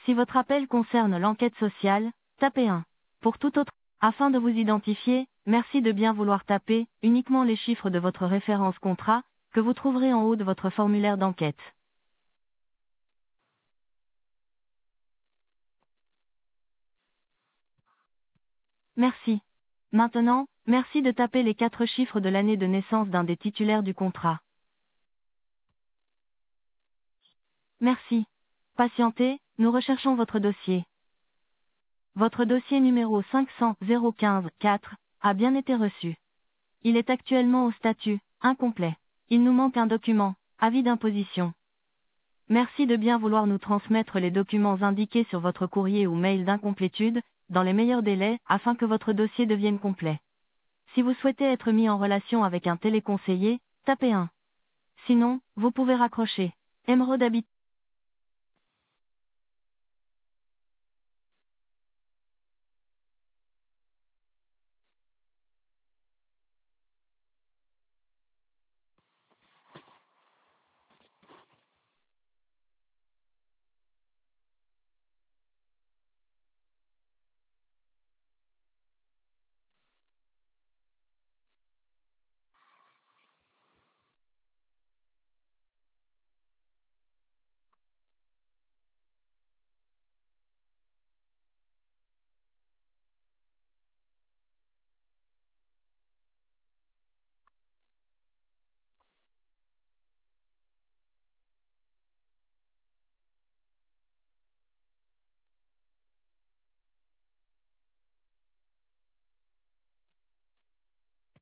Si votre appel concerne l'enquête sociale, tapez 1. Pour tout autre, afin de vous identifier, merci de bien vouloir taper uniquement les chiffres de votre référence contrat, que vous trouverez en haut de votre formulaire d'enquête. Merci. Maintenant, merci de taper les 4 chiffres de l'année de naissance d'un des titulaires du contrat. Merci. Patientez, nous recherchons votre dossier. Votre dossier numéro 500-015-4 a bien été reçu. Il est actuellement au statut incomplet. Il nous manque un document, avis d'imposition. Merci de bien vouloir nous transmettre les documents indiqués sur votre courrier ou mail d'incomplétude, dans les meilleurs délais, afin que votre dossier devienne complet. Si vous souhaitez être mis en relation avec un téléconseiller, tapez 1. Sinon, vous pouvez raccrocher. Emeraude habite